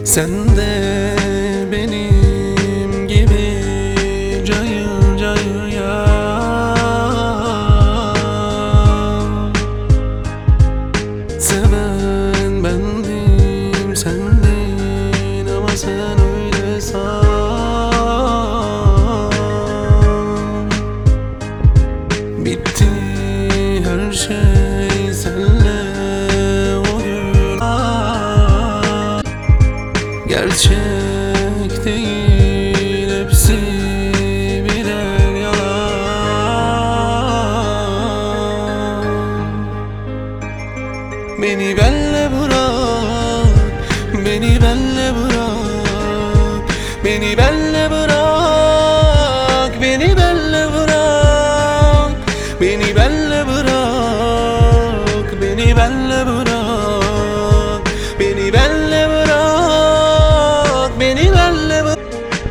Sen de benim gibi cayır cayır ya. Seven bendim, sendin ama sen öyle san. Bitti her şey senle o gün. Gerçek değil hepsi birer yalan. Beni benle bırak, beni benle bırak, beni benle bırak, beni benle bırak, beni benle bırak, beni benle bırak, beni benle bırak, beni benle bırak.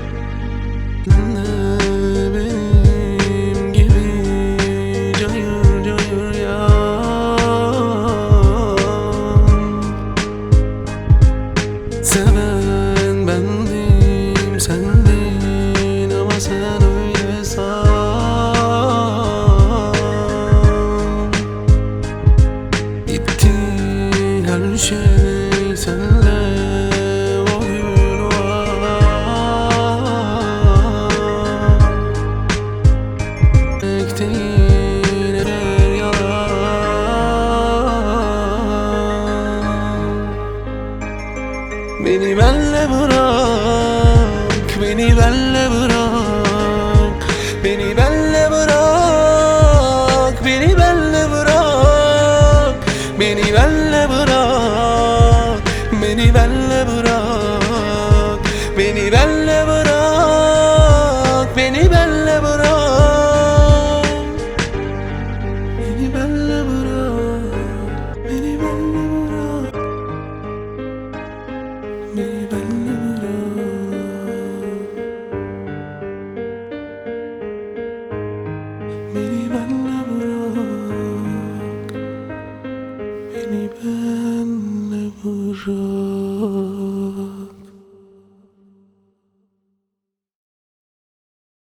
Benim gibi cayır cayır ya. Seven bendim, sendin ama sen öyle san. Bitti her şey senle o gün var. Değil her yalan. Beni benle bırak, beni benle bırak, beni benle bırak, beni benle bırak, beni benle bırak, beni benle bırak, beni benle bırak, beni benle bırak, beni benle bırak, beni benle bırak, beni benle